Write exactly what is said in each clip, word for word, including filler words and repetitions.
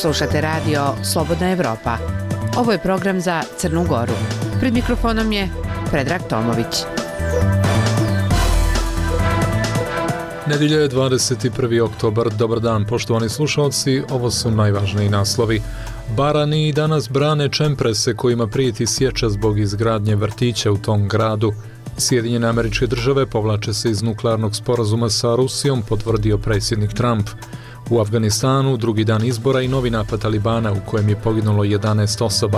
Slušate radio Slobodna Evropa. Ovo je program za Crnu Goru. Pred mikrofonom je Predrag Tomović. Nedjelja je dvadeset prvi oktobar. Dobar dan, poštovani slušalci. Ovo su najvažniji naslovi. Barani i danas brane čemprese kojima prijeti sječa zbog izgradnje vrtića u tom gradu. Sjedinjene Američke Države povlače se iz nuklearnog sporazuma sa Rusijom, potvrdio predsjednik Trump. U Afganistanu drugi dan izbora i novi napad Talibana u kojem je poginulo jedanaest osoba.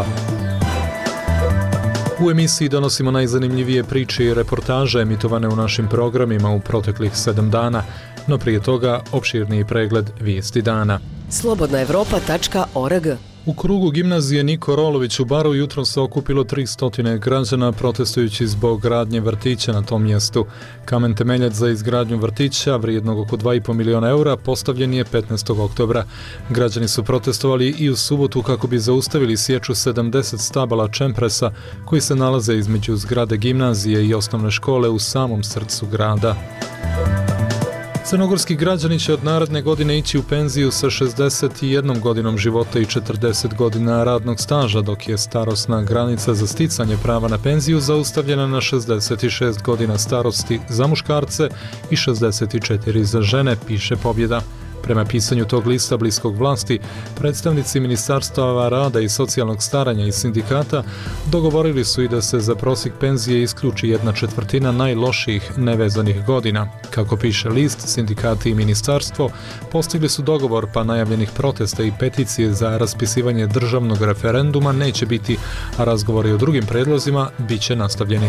U emisiji donosimo najzanimljivije priče i reportaže emitovane u našim programima u proteklih sedam dana, no prije toga opširniji pregled vijesti dana. slobodna evropa tačka org. U krugu gimnazije Niko Rolović u Baru jutro se okupilo tristo građana protestujući zbog gradnje vrtića na tom mjestu. Kamen temeljac za izgradnju vrtića, vrijednog oko dva i pol miliona eura, postavljen je petnaestog oktobra. Građani su protestovali i u subotu kako bi zaustavili sječu sedamdeset stabala čempresa koji se nalaze između zgrade gimnazije i osnovne škole u samom srcu grada. Crnogorski građani će od naredne godine ići u penziju sa šezdeset jednom godinom života i četrdeset godina radnog staža, dok je starosna granica za sticanje prava na penziju zaustavljena na šezdeset šest godina starosti za muškarce i šezdeset četiri za žene, piše Pobjeda. Prema pisanju tog lista bliskog vlasti, predstavnici Ministarstava rada i socijalnog staranja i sindikata dogovorili su i da se za prosjek penzije isključi jedna četvrtina najlošijih nevezanih godina. Kako piše list, sindikati i ministarstvo postigli su dogovor, pa najavljenih protesta i peticije za raspisivanje državnog referenduma neće biti, a razgovori o drugim predlozima bit će nastavljeni.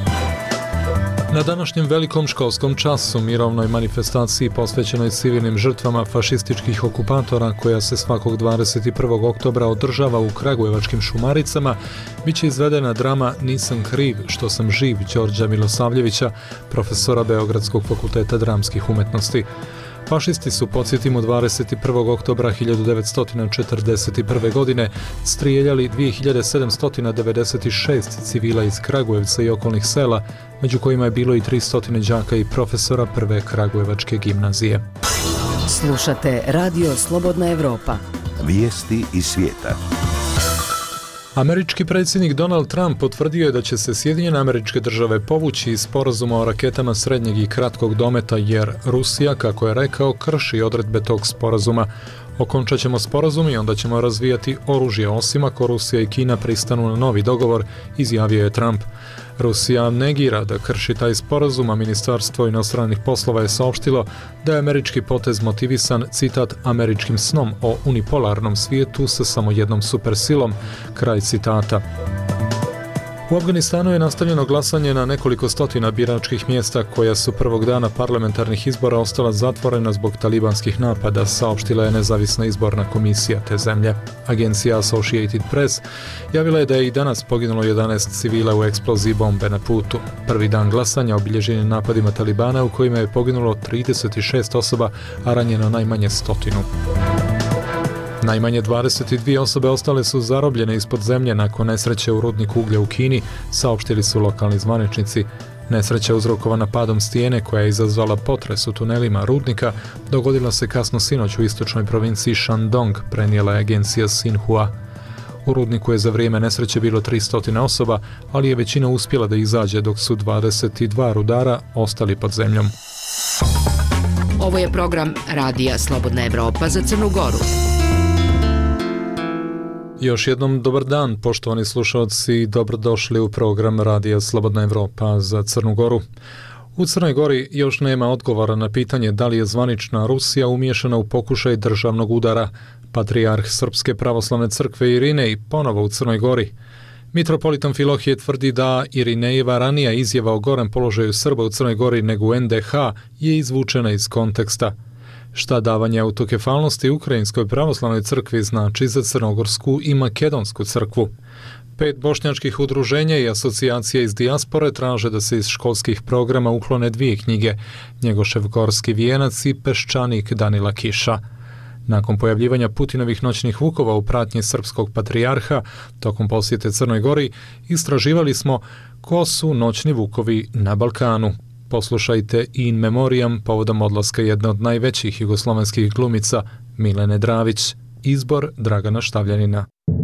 Na današnjem velikom školskom času, mirovnoj manifestaciji posvećenoj civilnim žrtvama fašističkih okupatora koja se svakog dvadeset prvog oktobra održava u Kragujevačkim Šumaricama, bit će izvedena drama Nisam kriv što sam živ Đorđa Milosavljevića, profesora Beogradskog fakulteta dramskih umetnosti. Fašisti su, podsjetimo, dvadeset prvog oktobra hiljadu devetsto četrdeset prve. godine strijeljali dvije hiljade sedamsto devedeset šest civila iz Kragujevca i okolnih sela, među kojima je bilo i tristo đaka i profesora prve Kragujevačke gimnazije. Slušate radio Slobodna Evropa. Vijesti iz svijeta. Američki predsjednik Donald Trump potvrdio je da će se Sjedinjene Američke Države povući iz sporazuma o raketama srednjeg i kratkog dometa jer Rusija, kako je rekao, krši odredbe tog sporazuma. Okončat ćemo sporazum i onda ćemo razvijati oružje, osim ako Rusija i Kina pristanu na novi dogovor, izjavio je Trump. Rusija negira da krši taj sporazum, a Ministarstvo inostranih poslova je saopštilo da je američki potez motivisan, citat, američkim snom o unipolarnom svijetu sa samo jednom supersilom, kraj citata. U Afganistanu je nastavljeno glasanje na nekoliko stotina biračkih mjesta koja su prvog dana parlamentarnih izbora ostala zatvorena zbog talibanskih napada, saopštila je nezavisna izborna komisija te zemlje. Agencija Associated Press javila je da je i danas poginulo jedanaest civila u eksploziji bombe na putu. Prvi dan glasanja obilježen je napadima Talibana u kojima je poginulo trideset šest osoba, a ranjeno najmanje stotinu. Najmanje dvadeset dvije osobe ostale su zarobljene ispod zemlje nakon nesreće u rudniku uglja u Kini, saopštili su lokalni zvaničnici. Nesreća uzrokovana padom stijene koja je izazvala potres u tunelima rudnika dogodila se kasno sinoć u istočnoj provinciji Shandong, prenijela je agencija Xinhua. U rudniku je za vrijeme nesreće bilo tristo osoba, ali je većina uspjela da izađe dok su dvadeset dva rudara ostali pod zemljom. Ovo je program radija Slobodna Evropa za Crnu Goru. Još jednom dobar dan, poštovani slušalci, dobrodošli u program Radija Slobodna Evropa za Crnu Goru. U Crnoj Gori još nema odgovora na pitanje da li je zvanična Rusija umiješana u pokušaj državnog udara. Patrijarh Srpske pravoslavne crkve Irinej ponovo u Crnoj Gori. Mitropolitan Filohije tvrdi da Irinejeva ranija izjava o gorem položaju Srba u Crnoj Gori nego u en de ha je izvučena iz konteksta. Šta davanje autokefalnosti Ukrajinskoj pravoslavnoj crkvi znači za Crnogorsku i Makedonsku crkvu? Pet bošnjačkih udruženja i asocijacija iz dijaspore traže da se iz školskih programa uklone dvije knjige, Njegošev gorski vijenac i Peščanik Danila Kiša. Nakon pojavljivanja Putinovih noćnih vukova u pratnji srpskog patrijarha tokom posjete Crnoj Gori, istraživali smo ko su noćni vukovi na Balkanu. Poslušajte In Memoriam povodom odlaska jedne od najvećih jugoslovenskih glumica, Milene Dravić. Izbor Dragana Štavljanina.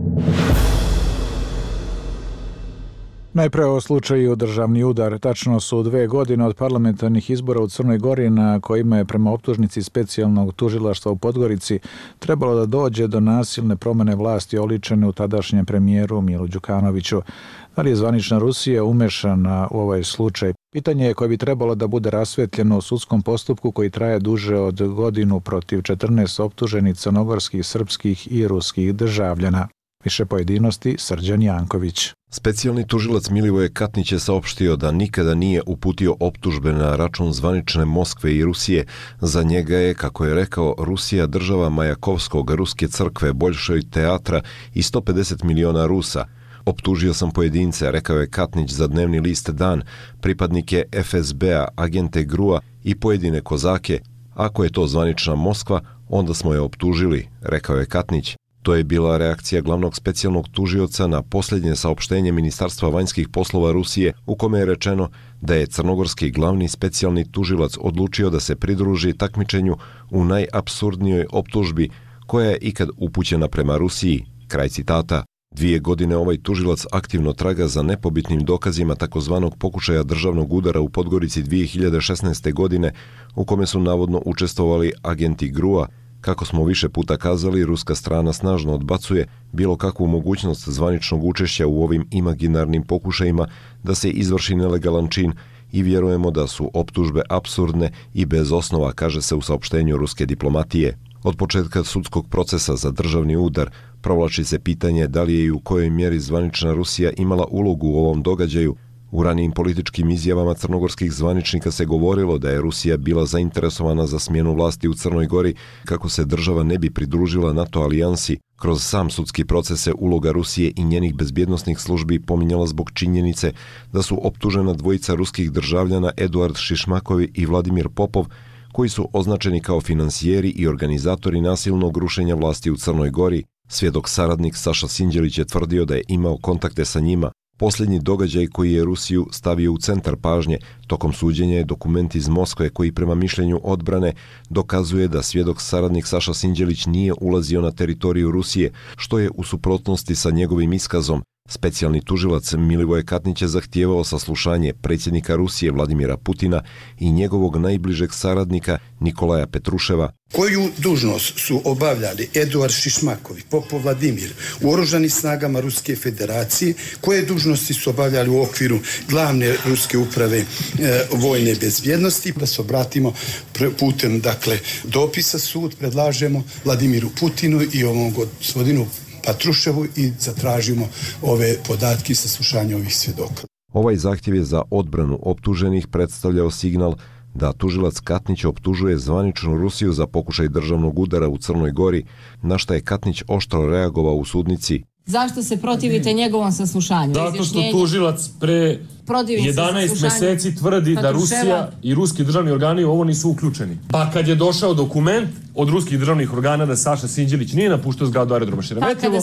Najprije o slučaju državni udar. Tačno su dve godine od parlamentarnih izbora u Crnoj Gori na kojima je prema optužnici specijalnog tužilaštva u Podgorici trebalo da dođe do nasilne promjene vlasti oličene u tadašnjem premijeru Milu Đukanoviću. Da li je zvanična Rusija umešana u ovaj slučaj? Pitanje je koje bi trebalo da bude rasvetljeno u sudskom postupku koji traje duže od godinu protiv četrnaest optuženih crnogorskih, srpskih i ruskih državljana. Više pojedinosti Srđan Janković. Specijalni tužilac Milivoje Katnić je saopštio da nikada nije uputio optužbe na račun zvanične Moskve i Rusije. Za njega je, kako je rekao, Rusija država Majakovskog, ruske crkve, Boljšoj teatra i sto pedeset miliona Rusa. Optužio sam pojedince, rekao je Katnić za dnevni list Dan, pripadnike F S B-a, agente G R U-a i pojedine kozake. Ako je to zvanična Moskva, onda smo je optužili, rekao je Katnić. To je bila reakcija glavnog specijalnog tužioca na posljednje saopštenje Ministarstva vanjskih poslova Rusije u kome je rečeno da je crnogorski glavni specijalni tužilac odlučio da se pridruži takmičenju u najapsurdnijoj optužbi koja je ikad upućena prema Rusiji. Kraj citata. Dvije godine ovaj tužilac aktivno traga za nepobitnim dokazima takozvanog pokušaja državnog udara u Podgorici dvije hiljade šesnaeste. godine u kome su navodno učestvovali agenti G R U-a. Kako smo više puta kazali, ruska strana snažno odbacuje bilo kakvu mogućnost zvaničnog učešća u ovim imaginarnim pokušajima da se izvrši nelegalan čin i vjerujemo da su optužbe apsurdne i bez osnova, kaže se u saopštenju ruske diplomatije. Od početka sudskog procesa za državni udar provlači se pitanje da li je i u kojoj mjeri zvanična Rusija imala ulogu u ovom događaju. U ranijim političkim izjavama crnogorskih zvaničnika se govorilo da je Rusija bila zainteresovana za smjenu vlasti u Crnoj Gori kako se država ne bi pridružila NATO alijansi. Kroz sam sudski proces se uloga Rusije i njenih bezbjednosnih službi pominjala zbog činjenice da su optužena dvojica ruskih državljana Eduard Šišmakovi i Vladimir Popov, koji su označeni kao finansijeri i organizatori nasilnog rušenja vlasti u Crnoj Gori. Svjedok saradnik Saša Sinđelić je tvrdio da je imao kontakte sa njima. Posljednji događaj koji je Rusiju stavio u centar pažnje tokom suđenja je dokument iz Moskve koji prema mišljenju odbrane dokazuje da svjedok saradnik Saša Sinđelić nije ulazio na teritoriju Rusije, što je u suprotnosti sa njegovim iskazom. Specijalni tužilac Milivoje Katnić je zahtijevao saslušanje predsjednika Rusije Vladimira Putina i njegovog najbližeg saradnika Nikolaja Petruševa. Koju dužnost su obavljali Eduard Šišmakovi, Popov Vladimir u oružanim snagama Ruske federacije, koje dužnosti su obavljali u okviru glavne ruske uprave e, vojne bezbjednosti, da se obratimo putem dakle dopisa sud predlažemo Vladimiru Putinu i ovom gospodinu Patruševu i zatražimo ove podatke i saslušanje ovih svjedoka. Ovaj zahtjev je za odbranu optuženih predstavljao signal da tužilac Katnić optužuje zvaničnu Rusiju za pokušaj državnog udara u Crnoj Gori, na šta je Katnić oštro reagovao u sudnici. Zašto se protivite njegovom saslušanju? Zato što tužilac pre jedanaest mjeseci tvrdi da Rusija i ruski državni organi u ovo nisu uključeni. Pa kad je došao dokument od ruskih državnih organa da Saša Sinđelić nije napuštao zgradu aerodroma Šeremetjevo.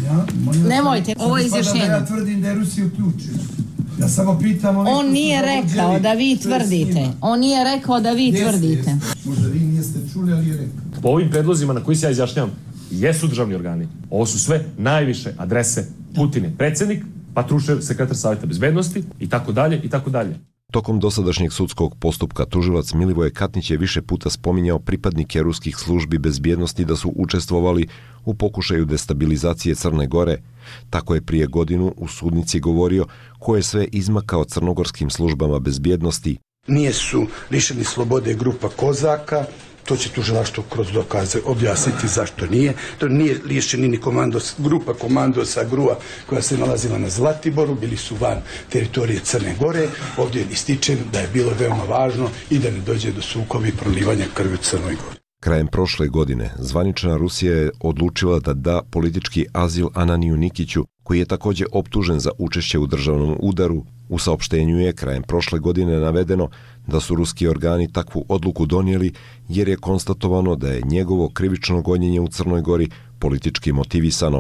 Nemojte, ovo je izjašnjenje. Ja tvrdim da je Rusija uključena. Ja samo pitam... On nije rekao da vi tvrdite. On nije rekao da vi tvrdite. Možda vi niste čuli, ali je rekao. Po ovim predlozima na koji se ja izjašnjavam, jesu državni organi. Ovo su sve najviše adrese. Putin je predsjednik, Patrušev sekretar Savjeta bezbednosti i tako dalje i tako dalje. Tokom dosadašnjeg sudskog postupka tužilac Milivoje Katnić je više puta spominjao pripadnike ruskih službi bezbjednosti da su učestvovali u pokušaju destabilizacije Crne Gore. Tako je prije godinu u sudnici govorio ko je sve izmakao crnogorskim službama bezbjednosti. Nije su lišeni slobode grupa Kozaka, to će tužilaštvo kroz dokaze objasniti zašto nije. To nije liješeni ni komandos, grupa komandosa G R U-a koja se nalazila na Zlatiboru, bili su van teritorije Crne Gore. Ovdje ističem da je bilo veoma važno i da ne dođe do sukoba i prolivanja krvi u Crnoj Gori. Krajem prošle godine zvanična Rusija je odlučila da da politički azil Ananiju Nikiću, koji je također optužen za učešće u državnom udaru. U saopštenju je krajem prošle godine navedeno da su ruski organi takvu odluku donijeli jer je konstatovano da je njegovo krivično gonjenje u Crnoj Gori politički motivisano.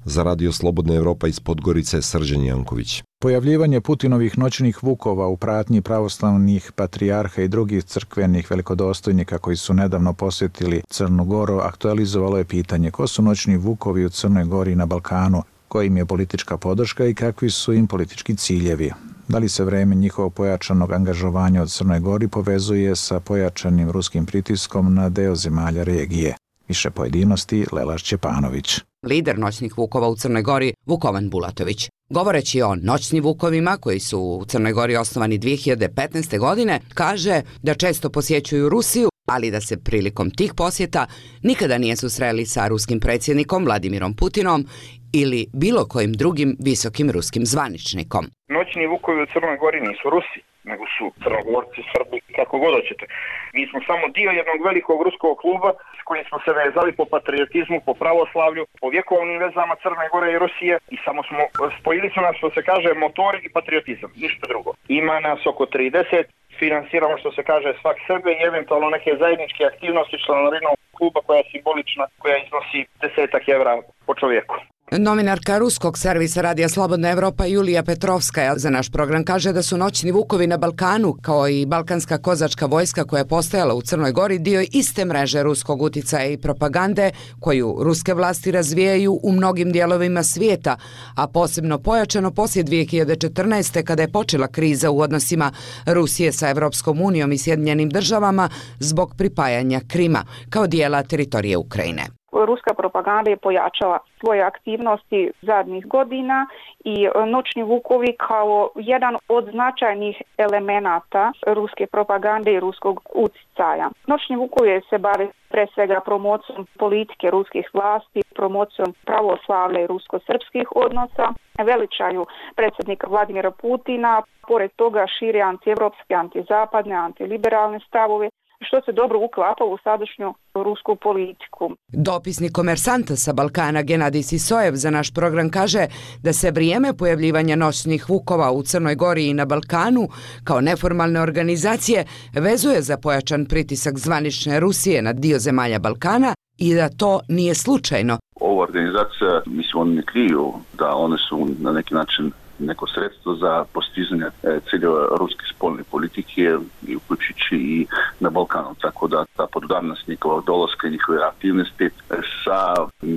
Za Radio Slobodna Evropa iz Podgorice, Srđan Janković. Pojavljivanje Putinovih noćnih vukova u pratnji pravoslavnih patrijarha i drugih crkvenih velikodostojnika koji su nedavno posjetili Crnu Goru aktualizovalo je pitanje ko su noćni vukovi u Crnoj Gori i na Balkanu, koja im je politička podrška i kakvi su im politički ciljevi. Da li se vreme njihovog pojačanog angažovanja od Crnoj Gori povezuje sa pojačanim ruskim pritiskom na deo zemalja regije? Više pojedinosti Lela Šćepanović. Lider noćnih vukova u Crnoj Gori, Vukovan Bulatović. Govoreći o noćnim vukovima koji su u Crnoj Gori osnovani dvije hiljade petnaeste. godine, kaže da često posjećuju Rusiju, ali da se prilikom tih posjeta nikada nije susreli sa ruskim predsjednikom Vladimirom Putinom ili bilo kojim drugim visokim ruskim zvaničnikom. Noćni vukovi u Crnoj Gori nisu Rusi, nego su Crnogorci, Srbi, kako god hoćete. Mi smo samo dio jednog velikog ruskog kluba s kojim smo se vezali po patriotizmu, po pravoslavlju, po vjekovnim vezama Crne Gore i Rusije i samo smo spojili su nas, što se kaže, motori i patriotizam, ništa drugo. Ima nas oko trideset, finansiramo, što se kaže, svak sebe i eventualno neke zajedničke aktivnosti članarinom kluba koja je simbolična, koja iznosi desetak evra po čovjeku. Novinarka ruskog servisa Radija Slobodna Evropa Julija Petrovskaja za naš program kaže da su noćni vukovi na Balkanu, kao i balkanska kozačka vojska koja je postojala u Crnoj Gori, dio iste mreže ruskog uticaja i propagande koju ruske vlasti razvijaju u mnogim dijelovima svijeta, a posebno pojačano poslije dvije hiljade četrnaeste. kada je počela kriza u odnosima Rusije sa Evropskom unijom i Sjedinjenim državama zbog pripajanja Krima kao dijela teritorije Ukrajine. Ruska propaganda je pojačala svoje aktivnosti zadnjih godina i noćni vukovi kao jedan od značajnih elemenata ruske propagande i ruskog utjecaja. Noćni vukovi se bave pre svega promocijom politike ruskih vlasti, promocijom pravoslavlja i rusko-srpskih odnosa, veličaju predsjednika Vladimira Putina, pored toga šire antievropske, antizapadne, antiliberalne stavove, što se dobro uklapa u sadašnju rusku politiku. Dopisnik Komersanta sa Balkana Genadij Sisojev za naš program kaže da se vrijeme pojavljivanja noćnih vukova u Crnoj Gori i na Balkanu kao neformalne organizacije vezuje za pojačan pritisak zvanične Rusije na dio zemalja Balkana i da to nije slučajno. Ova organizacija, mislim, oni ne kriju da one su na neki način neko sredstvo za postizanje ciljeva ruske spoljne politike i uključujući i na Balkanu, tako da ta podudarnost njihova dolaska i njihove aktivnosti sa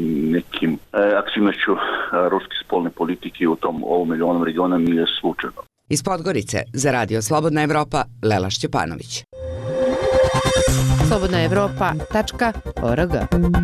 nekim aktivnošću ruske spoljne politike u tom ovom ili onom regionu nije slučajno. Iz Podgorice za Radio Slobodna Evropa, Lela Šćepanović. slobodna evropa tačka org.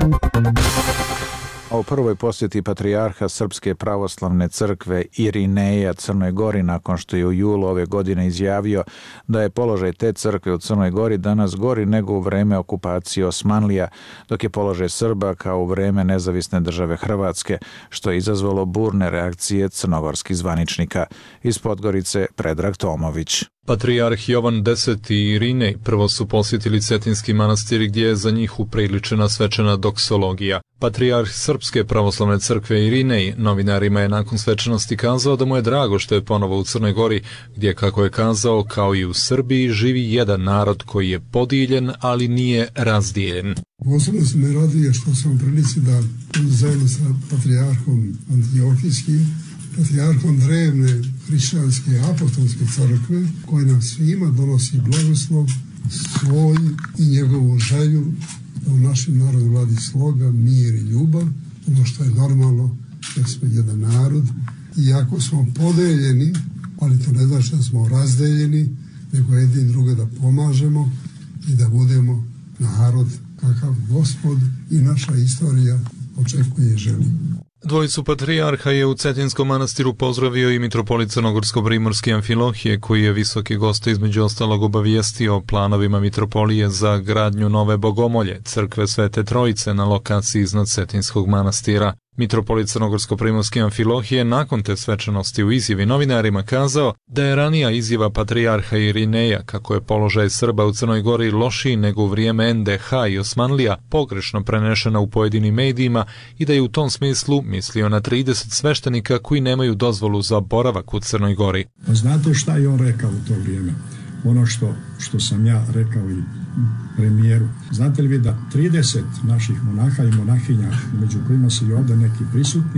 O prvoj posjeti patrijarha Srpske pravoslavne crkve Irineja Crnoj Gori nakon što je u julu ove godine izjavio da je položaj te crkve u Crnoj Gori danas gori nego u vreme okupacije Osmanlija, dok je položaj Srba kao u vreme nezavisne države Hrvatske, što je izazvalo burne reakcije crnogorskih zvaničnika. Iz Podgorice Predrag Tomović. Patrijarh Jovan Deseti i Irinej prvo su posjetili Cetinski manastir gdje je za njih upriličena svečana doksologija. Patrijarh Srpske pravoslavne crkve Irinej novinarima je nakon svečanosti kazao da mu je drago što je ponovo u Crnoj Gori, gdje, kako je kazao, kao i u Srbiji živi jedan narod koji je podijeljen, ali nije razdijeljen. Posebno se me raduje što sam u prilici da zajedno sa patrijarhom Antiohijskim, patrijarhom drevne hrišćanske apostolske crkve, koja nam svima donosi blagoslov svoj i njegovu želju da u našem narodu vladi sloga, mir i ljubav, ono što je normalno jer smo jedan narod. Iako smo podeljeni, ali to ne znači da smo razdeljeni, nego jedni druge da pomažemo i da budemo narod kakav Gospod i naša istorija očekuje i želi. Dvojicu patrijarha je u Cetinskom manastiru pozdravio i mitropolit Crnogorsko-Primorski Amfilohije, koji je visoki gost između ostalog obavijestio o planovima mitropolije za gradnju nove bogomolje, crkve Svete Trojice na lokaciji iznad Cetinskog manastira. Mitropolit Crnogorsko-Primorski Amfilohije nakon te svečanosti u izjavi novinarima kazao da je ranija izjava patrijarha Irineja kako je položaj Srba u Crnoj Gori lošiji nego u vrijeme en de ha i Osmanlija pogrešno prenešena u pojedinim medijima i da je u tom smislu mislio na trideset sveštenika koji nemaju dozvolu za boravak u Crnoj Gori. Znate šta je on rekao u to vrijeme? Ono što, što sam ja rekao i premijeru. Znate li vi da trideset naših monaha i monahinja, među kojima su i ovdje neki prisutni,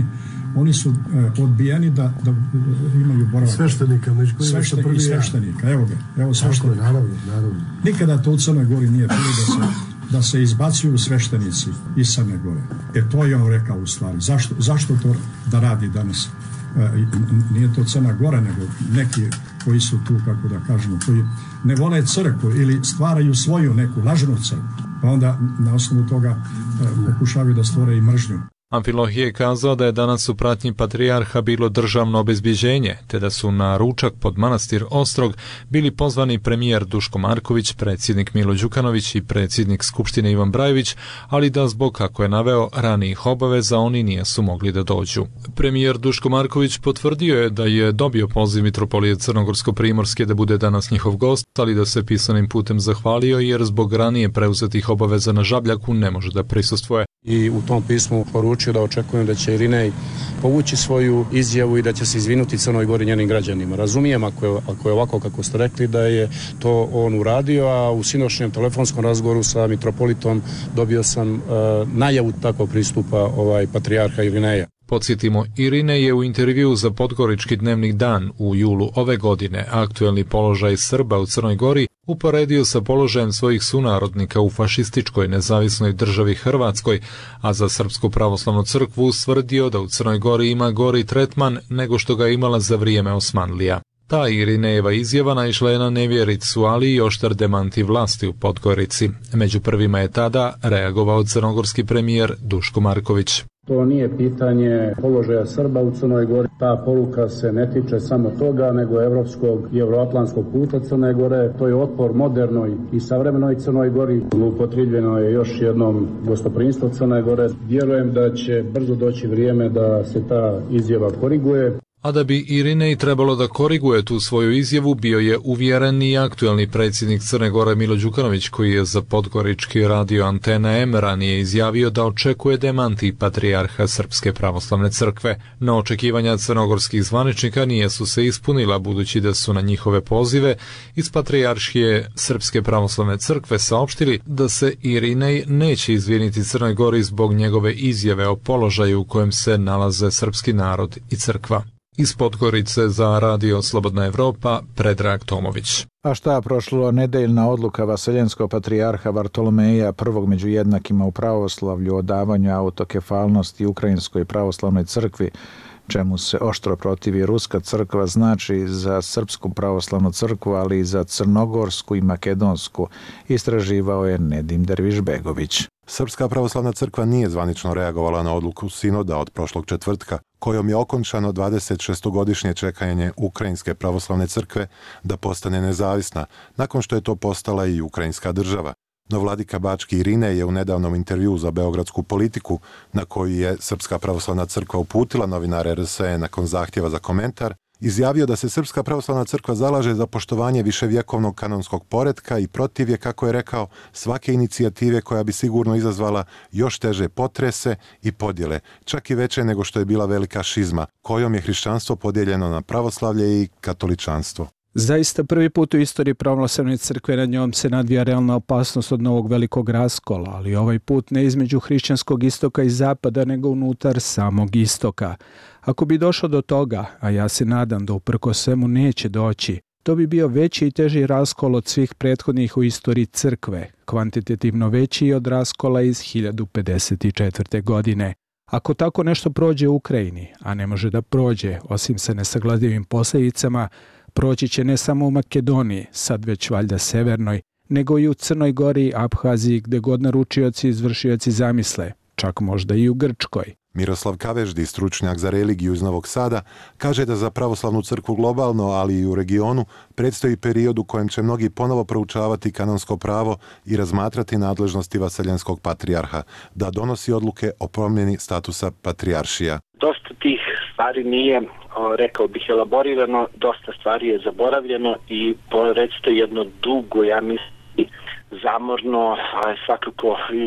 oni su e, odbijeni da, da imaju boravak. Sveštenika, među kojima Svešten, prvi i sveštenika, evo ga, evo sveštenika. Naravno, naravno. Nikada to u Crnoj Gori nije bilo da se, da se izbacuju sveštenici iz Crne Gore. E to je on rekao u stvari. Zašto, zašto to da radi danas? E, nije to Crna Gora, nego neki koji su tu, kako da kažemo, koji ne vole crkvu ili stvaraju svoju neku lažnu crkvu. Pa onda na osnovu toga e, pokušavaju da stvore i mržnju. Amfilohije je kazao da je danas u pratnji patrijarha bilo državno obezbjeđenje, te da su na ručak pod manastir Ostrog bili pozvani premijer Duško Marković, predsjednik Milo Đukanović i predsjednik Skupštine Ivan Brajević, ali da zbog, kako je naveo, ranijih obaveza oni nisu mogli da dođu. Premijer Duško Marković potvrdio je da je dobio poziv mitropolije Crnogorsko-Primorske da bude danas njihov gost, ali da se pisanim putem zahvalio jer zbog ranije preuzetih obaveza na Žabljaku ne može da prisustvuje. I u tom pismu poručio da očekujem da će Irinej povući svoju izjavu i da će se izvinuti Crnoj Gori njenim građanima. Razumijem ako je, ako je ovako kako ste rekli da je to on uradio, a u sinoćnjem telefonskom razgovoru sa mitropolitom dobio sam uh, najavu takvog pristupa ovaj patrijarha Irineja. Podsjetimo, Irine je u intervju za Podgorički dnevnik Dan u julu ove godine aktuelni položaj Srba u Crnoj Gori uporedio sa položajem svojih sunarodnika u fašističkoj nezavisnoj državi Hrvatskoj, a za Srpsku pravoslavnu crkvu ustvrdio da u Crnoj Gori ima gori tretman nego što ga imala za vrijeme Osmanlija. Ta Irinejeva izjava naišla je na nevjericu, ali i oštar demanti vlasti u Podgorici. Među prvima je tada reagovao crnogorski premijer Duško Marković. To nije pitanje položaja Srba u Crnoj Gori. Ta poruka se ne tiče samo toga, nego evropskog i evroatlantskog puta Crne Gore. To je otpor modernoj i savremenoj Crnoj Gori. Upotrijebljeno je još jednom gostoprimstvo Crne Gore. Vjerujem da će brzo doći vrijeme da se ta izjava koriguje. A da bi Irinej trebalo da koriguje tu svoju izjavu, bio je uvjeren i aktuelni predsjednik Crne Gore Milo Đukanović, koji je za podgorički radio Antena M ranije izjavio da očekuje demanti patrijarha Srpske pravoslavne crkve. No očekivanja crnogorskih zvaničnika nisu se ispunila, budući da su na njihove pozive iz patrijaršije Srpske pravoslavne crkve saopštili da se Irinej neće izviniti Crnoj Gori zbog njegove izjave o položaju u kojem se nalaze srpski narod i crkva. Iz Podgorice za Radio Slobodna Evropa, Predrag Tomović. A šta prošlo nedeljna odluka Vaseljenskog patrijarha Bartolomeja, prvog među jednakima u pravoslavlju, o davanju autokefalnosti Ukrajinskoj pravoslavnoj crkvi, čemu se oštro protivi Ruska crkva, znači za Srpsku pravoslavnu crkvu, ali i za Crnogorsku i Makedonsku, istraživao je Nedim Dervišbegović. Srpska pravoslavna crkva nije zvanično reagovala na odluku sinoda od prošlog četvrtka, kojom je okončano dvadesetšestogodišnje čekanje Ukrajinske pravoslavne crkve da postane nezavisna, nakon što je to postala i Ukrajinska država. No vladika Bački Irinej je u nedavnom intervjuu za Beogradsku politiku, na koju je Srpska pravoslavna crkva uputila novinare R S E nakon zahtjeva za komentar, izjavio da se Srpska pravoslavna crkva zalaže za poštovanje viševjekovnog kanonskog poretka i protiv je, kako je rekao, svake inicijative koja bi sigurno izazvala još teže potrese i podjele, čak i veće nego što je bila velika šizma, kojom je hrišćanstvo podijeljeno na pravoslavlje i katoličanstvo. Zaista prvi put u istoriji pravoslavne crkve nad njom se nadvija realna opasnost od novog velikog raskola, ali ovaj put ne između hrišćanskog istoka i zapada, nego unutar samog istoka. Ako bi došlo do toga, a ja se nadam da uprkos svemu neće doći, to bi bio veći i teži raskol od svih prethodnih u istoriji crkve, kvantitativno veći i od raskola iz hiljadu pedeset četvrte. godine. Ako tako nešto prođe u Ukrajini, a ne može da prođe, osim sa nesagledivim posljedicama, proći će ne samo u Makedoniji, sad već valjda severnoj, nego i u Crnoj Gori, Abhaziji, gde god naručioci i izvršioci zamisle, čak možda i u Grčkoj. Miroslav Kaveždi, stručnjak za religiju iz Novog Sada, kaže da za pravoslavnu crkvu globalno, ali i u regionu, predstoji period u kojem će mnogi ponovo proučavati kanonsko pravo i razmatrati nadležnosti Vaseljenskog patrijarha, da donosi odluke o promjeni statusa patrijaršija. Dosta tih stvari nije, rekao bih, elaborirano, dosta stvari je zaboravljeno i predstoji jedno dugo, ja mislim, zamorno, a svakako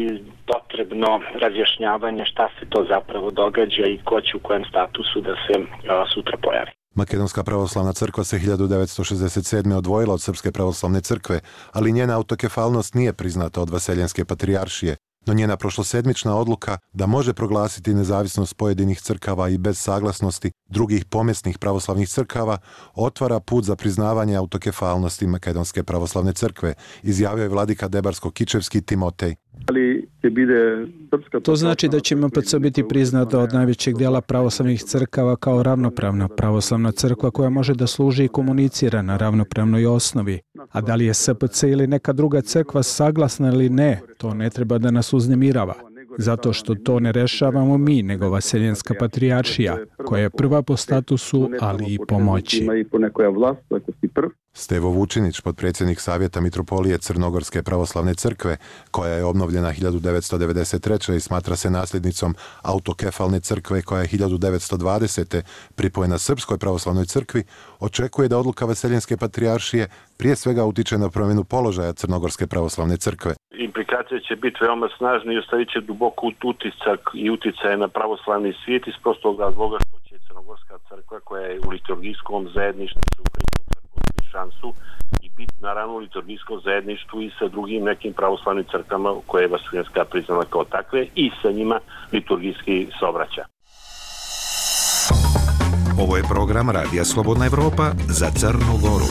potrebno razjašnjavanje šta se to zapravo događa i ko će u kojem statusu da se a, sutra pojavi. Makedonska pravoslavna crkva se hiljadu devetsto šezdeset sedme. odvojila od Srpske pravoslavne crkve, ali njena autokefalnost nije priznata od Vaseljenske patrijaršije, No njena prošlosedmična odluka da može proglasiti nezavisnost pojedinih crkava i bez saglasnosti drugih pomjesnih pravoslavnih crkava otvara put za priznavanje autokefalnosti Makedonske pravoslavne crkve, izjavio je vladika Debarsko-Kičevski Timotej. To znači da će M P C biti priznata od najvećeg dijela pravoslavnih crkava kao ravnopravna pravoslavna crkva koja može da služi i komunicira na ravnopravnoj osnovi. A da li je S P C ili neka druga crkva saglasna ili ne, to ne treba da nas uznemirava. Zato što to ne rešavamo mi, nego Vaseljenska patrijaršija, koja je prva po statusu, ali i po moći. Stevo Vučinić, potpredsjednik Savjeta Mitropolije Crnogorske pravoslavne crkve, koja je obnovljena hiljadu devetsto devedeset treće i smatra se nasljednicom autokefalne crkve koja je hiljadu devetsto dvadesete pripojena Srpskoj pravoslavnoj crkvi, očekuje da odluka Vaseljenske patrijaršije prije svega utiče na promjenu položaja Crnogorske pravoslavne crkve. Implikacije će biti veoma snažne i ostavit će duboko utisak i uticaje na pravoslavni svijet iz prostog razloga što će Crnogorska crkva koja je u liturgijskom zajedništvu šansu i biti naravno u liturgijskom zajedništvu i sa drugim nekim pravoslavnim crkvama koje je Vaseljenska priznala kao takve i sa njima liturgijski saobraća. Ovo je program Radija Slobodna Evropa za Crnu Goru.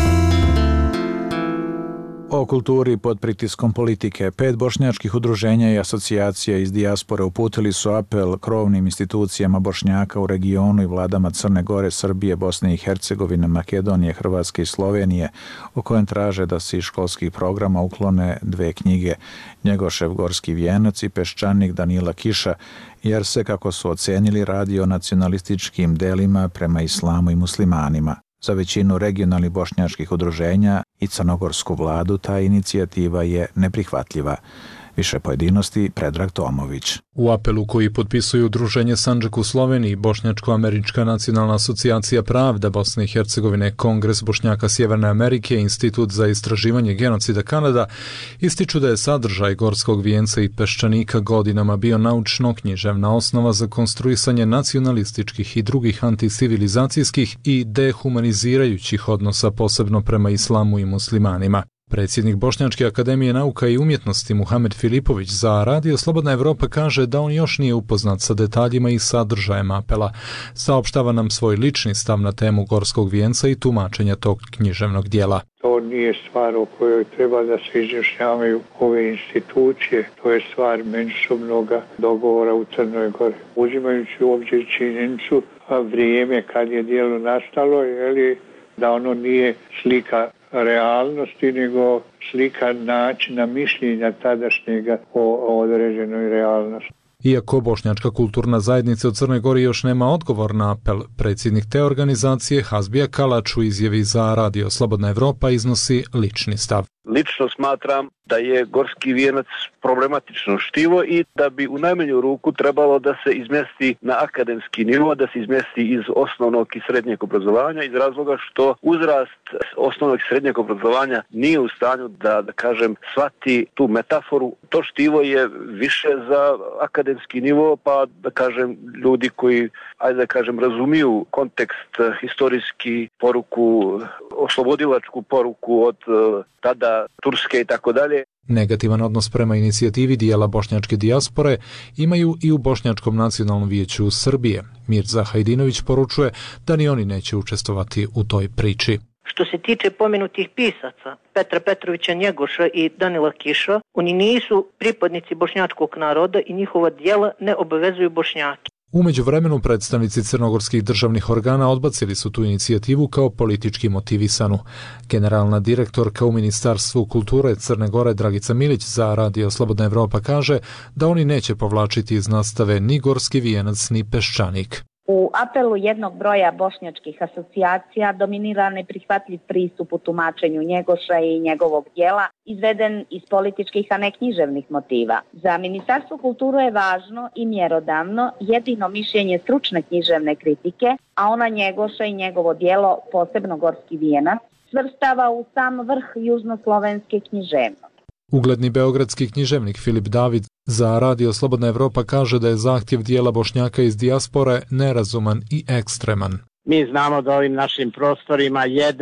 O kulturi pod pritiskom politike. Pet bošnjačkih udruženja i asocijacija iz dijaspore uputili su apel krovnim institucijama Bošnjaka u regionu i vladama Crne Gore, Srbije, Bosne i Hercegovine, Makedonije, Hrvatske i Slovenije, u kojem traže da se iz školskih programa uklone dve knjige, Njegošev Gorski vijenac i Peščanik Danila Kiša, jer se, kako su ocenili, radi o nacionalističkim delima prema islamu i muslimanima. Za većinu regionalnih bošnjačkih udruženja i crnogorsku vladu ta inicijativa je neprihvatljiva. Više pojedinosti Predrag Tomović. U apelu koji potpisuju Udruženje Sandžak u Sloveniji, Bošnjačko-američka nacionalna asocijacija Pravda Bosne i Hercegovine, Kongres Bošnjaka Sjeverne Amerike i Institut za istraživanje genocida Kanada, ističu da je sadržaj Gorskog vijenca i Peščanika godinama bio naučno-književna osnova za konstruisanje nacionalističkih i drugih anticivilizacijskih i dehumanizirajućih odnosa, posebno prema islamu i muslimanima. Predsjednik Bošnjačke akademije nauka i umjetnosti Muhamed Filipović za Radio Slobodna Evropa kaže da on još nije upoznat sa detaljima i sadržajem apela. Saopštava nam svoj lični stav na temu Gorskog vijenca i tumačenja tog književnog dijela. To nije stvar o kojoj treba da se izjašnjavaju ove institucije, to je stvar međusobnog dogovora u Crnoj Gori. Uzimajući u obzir činjenicu vrijeme kad je dijelo nastalo, je da ono nije slika realnosti, nego slika načina mišljenja tadašnjega o određenoj realnosti. Iako Bošnjačka kulturna zajednica u Crnoj Gori još nema odgovor na apel, predsjednik te organizacije Hazbija Kalač u izjavi za Radio Slobodna Evropa iznosi lični stav. Lično smatram da je Gorski vijenac problematično štivo i da bi u najmanju ruku trebalo da se izmjesti na akademski nivo, da se izmjesti iz osnovnog i srednjeg obrazovanja iz razloga što uzrast osnovnog i srednjeg obrazovanja nije u stanju da, da kažem, shvati tu metaforu. To štivo je više za akademski nivo, pa da kažem ljudi koji, ajde da kažem, razumiju kontekst, historijski poruku, oslobodilačku poruku od tada Turske i tako dalje. Negativan odnos prema inicijativi dijela bošnjačke dijaspore imaju i u Bošnjačkom nacionalnom vijeću Srbije. Mirza Hajdinović poručuje da ni oni neće učestvovati u toj priči. Što se tiče pomenutih pisaca, Petra Petrovića Njegoša i Danila Kiša, oni nisu pripadnici bošnjačkog naroda i njihova djela ne obavezuju Bošnjake. U međuvremenu predstavnici crnogorskih državnih organa odbacili su tu inicijativu kao politički motivisanu. Generalna direktorka u Ministarstvu kulture Crne Gore Dragica Milić za Radio Slobodna Evropa kaže da oni neće povlačiti iz nastave ni Gorski vijenac ni Peščanik. U apelu jednog broja bošnjačkih asocijacija dominira neprihvatljiv pristup u tumačenju Njegoša i njegovog dijela, izveden iz političkih, a ne književnih motiva. Za Ministarstvo kulture je važno i mjerodavno jedino mišljenje stručne književne kritike, a ona Njegoša i njegovo dijelo, posebno Gorski vijenac, svrstava u sam vrh južnoslovenske književnosti. Ugledni beogradski književnik Filip David za Radio Slobodna Evropa kaže da je zahtjev dijela Bošnjaka iz dijaspore nerazuman i ekstreman. Mi znamo da ovim našim prostorima jedan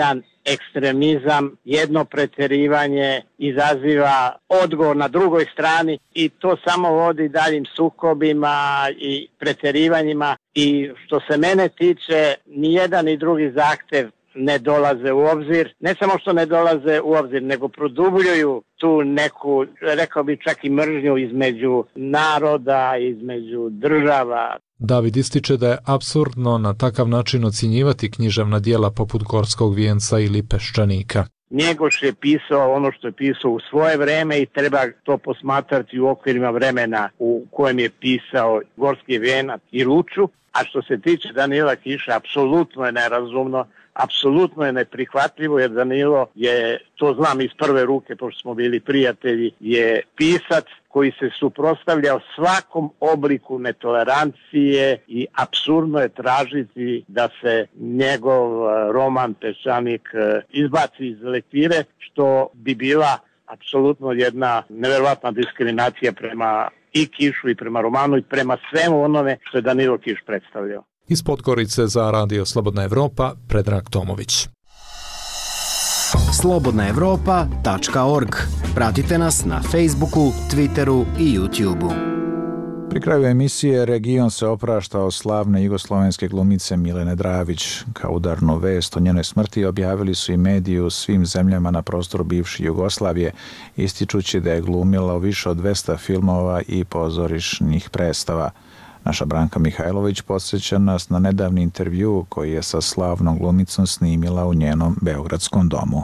ekstremizam, jedno pretjerivanje izaziva odgovor na drugoj strani i to samo vodi daljim sukobima i pretjerivanjima i što se mene tiče ni jedan ni drugi zahtev ne dolaze u obzir. Ne samo što ne dolaze u obzir, nego produbljuju tu neku, rekao bi čak i mržnju između naroda, između država. David ističe da je apsurdno na takav način ocjenjivati književna dijela poput Gorskog vijenca ili Peščanika. Njegoš je pisao ono što je pisao u svoje vreme i treba to posmatrati u okvirima vremena u kojem je pisao Gorski vijenac i Luču. A što se tiče Danila Kiša, apsolutno je nerazumno, apsolutno je neprihvatljivo jer Danilo je, to znam iz prve ruke pošto smo bili prijatelji, je pisac koji se suprotstavljao svakom obliku netolerancije i apsurdno je tražiti da se njegov roman Peščanik izbaci iz lektire, što bi bila apsolutno jedna neverovatna diskriminacija prema i Kišu i prema romanu i prema svemu onome što je Danilo Kiš predstavljao. Iz Podgorice za Radio Slobodna Evropa, Predrag Tomović. slobodna evropa tačka org. Pratite nas na Facebooku, Twitteru i YouTubeu. Pri kraju emisije region se oprašta od slavne jugoslovenske glumice Milene Dravić. Kao udarnu vest o njenoj smrti objavili su i mediji u svim zemljama na prostoru bivše Jugoslavije, ističući da je glumila u više od dvesta filmova i pozorišnih predstava. Naša Branka Mihajlović podsjeća nas na nedavni intervju koji je sa slavnom glumicom snimila u njenom beogradskom domu.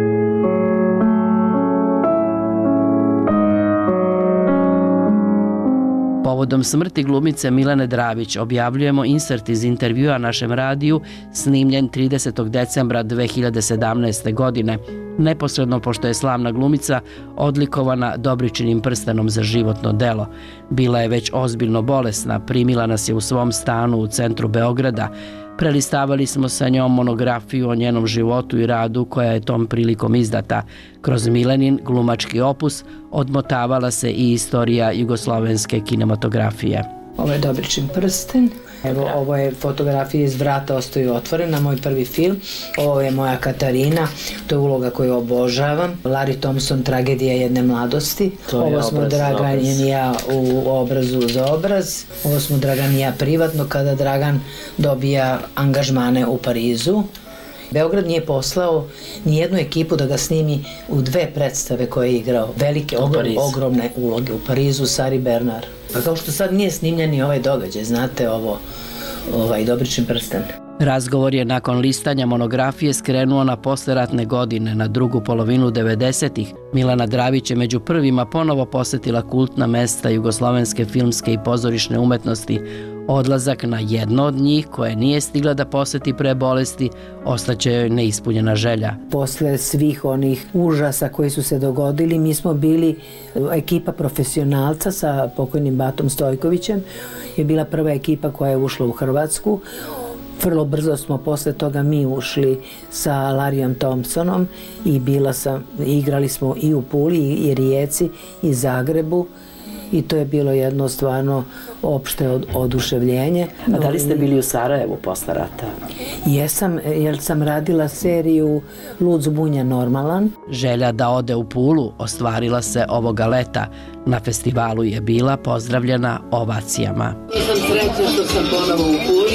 Povodom smrti glumice Milene Dravić objavljujemo insert iz intervjua našem radiju snimljen tridesetog decembra dve hiljade sedamnaeste. godine, neposredno pošto je slavna glumica odlikovana Dobričinim prstenom za životno delo. Bila je već ozbiljno bolesna, primila nas je u svom stanu u centru Beograda. Prelistavali smo sa njom monografiju o njenom životu i radu koja je tom prilikom izdata. Kroz Milenin glumački opus odmotavala se i istorija jugoslovenske kinematografije. Ovo je Dobričin prsten. Evo, ovo je fotografija iz Vrata ostaju otvorena, moj prvi film. Ovo je moja Katarina, to je uloga koju obožavam. Larry Thompson, Tragedija jedne mladosti. Ovo smo Dragan i ja u Obrazu za obraz. Ovo smo Dragan i ja privatno kada Dragan dobija angažmane u Parizu. Beograd nije poslao ni jednu ekipu da ga snimi u dve predstave koje je igrao. Velike, ogrom, ogromne uloge u Parizu, Sari Bernard. Pa kao što sad nije snimljen ni ovaj događaj, znate ovo, ovaj Dobričin prsten. Razgovor je nakon listanja monografije skrenuo na posleratne godine, na drugu polovinu devedesetih. Milena Dravić je među prvima ponovo posetila kultna mesta jugoslovenske filmske i pozorišne umetnosti. Odlazak na jedno od njih, koje nije stigla da poseti pre bolesti, ostaće joj neispunjena želja. Posle svih onih užasa koji su se dogodili, mi smo bili ekipa profesionalca sa pokojnim Batom Stojkovićem. Je bila prva ekipa koja je ušla u Hrvatsku. Vrlo brzo smo posle toga mi ušli sa Larryom Thompsonom i bila sam, igrali smo i u Puli i Rijeci i Zagrebu. I to je bilo jedno stvarno opšte od, oduševljenje. A da li ste bili u Sarajevu posle rata? Jesam, jer sam radila seriju Lud zbunja normalan. Želja da ode u Pulu ostvarila se ovoga leta. Na festivalu je bila pozdravljena ovacijama. Nisam srećna što sam ponovo u Puli.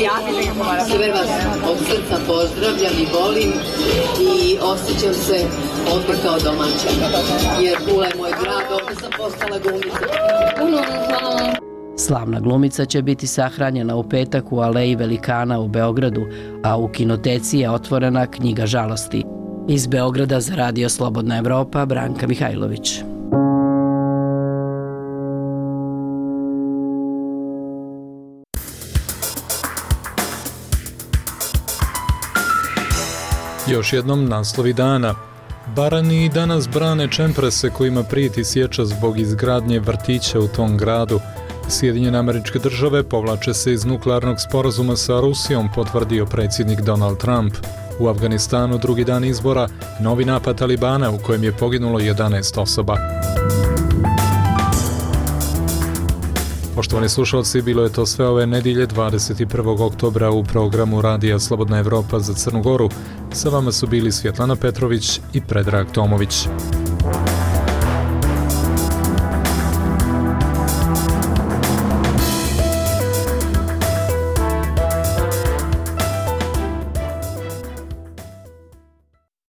Sve vas od srca pozdravljam i volim i osjećam se ovdje kao domaća. Jer Pula je moj grad, ovdje sam postala glumica. Puno hvala. Slavna glumica će biti sahranjena u petak u Aleji Velikana u Beogradu, a u kinoteci je otvorena knjiga žalosti. Iz Beograda za Radio Slobodna Evropa, Branka Mihajlović. Još jednom naslovi dana. Barani i danas brane čemprese kojima prijeti sječa zbog izgradnje vrtića u tom gradu. Sjedinjene Američke Države povlače se iz nuklearnog sporazuma sa Rusijom, potvrdio predsjednik Donald Trump. U Afganistanu drugi dan izbora, novi napad Talibana u kojem je poginulo jedanaest osoba. Poštovani slušalci, bilo je to sve ove nedjelje dvadeset prvog oktobra u programu Radija Slobodna Evropa za Crnu Goru. Sa vama su bili Svjetlana Petrović i Predrag Tomović.